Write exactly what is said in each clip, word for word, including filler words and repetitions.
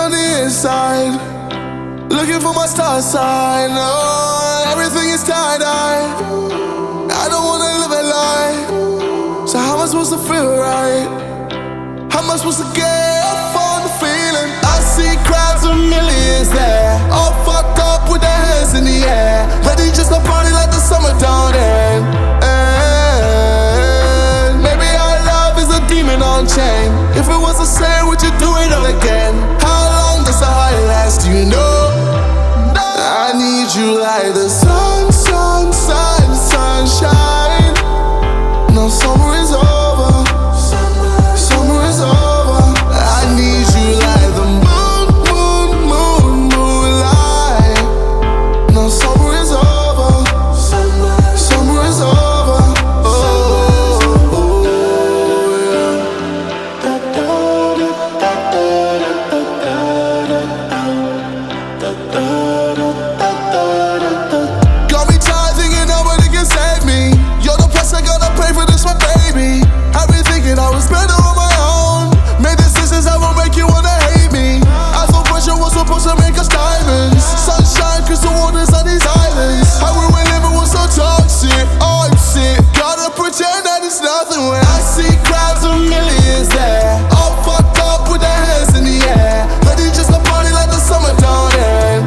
on the inside, looking for my star sign. Oh, everything is tie-dye. I don't wanna live a lie. So how am I supposed to feel right? How am I supposed to get on the feeling? I see crowds of millions there, all fucked up with their hands in the air, ready just to party like the summer dawn end. And maybe our love is a demon on chain. If it was the same, would you do it all again? How long does the high last? Do you know? I need you like the sun, sun, sun, sunshine. No, summer is over. Summer is over. I need you like the moon, moon, moon, moonlight. No, summer is over. Summer is over. Oh, oh, got me tired thinking nobody can save me. You're the price I gotta pay for this, my baby. I've been thinking I was better on my own. Made decisions that will make you wanna hate me. I thought pressure was supposed to make us diamonds. Sunshine, crystal waters on these islands. How we were living was so toxic. Oh, I'm sick. Gotta pretend that it's nothing when I see crowds of millions there, all fucked up with their hands in the air, ready just to party like the summer dawn end.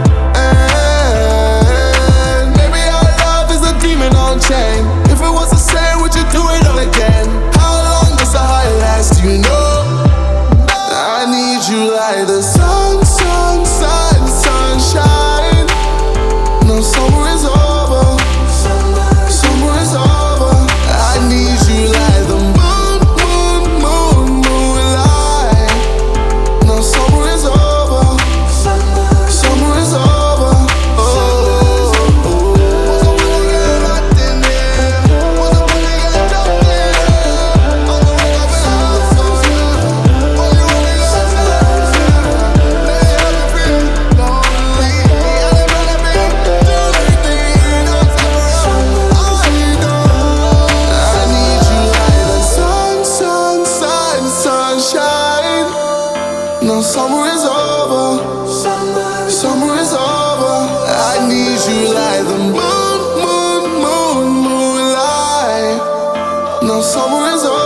And maybe our love is a demon on chain. If it was the same, would you do it all again? How long does the high last? Do you know? I need you like the sun, sun, sun, sunshine. No, summer is over. Summer is over. I need you like the moon, moon, moon, moonlight. No, summer is over. Summer is over. Oh, oh, oh. Wasn't really getting locked in there. Wasn't really getting jumped in. On the way up in the house, so yeah. When you only got time, they have me feeling lonely. I didn't wanna be doing anything else around. I know I need you like the sun, sun, sun, sunshine. No, summer is over. Summer is over. I need you like the moon, moon, moon, moonlight. No, summer is over.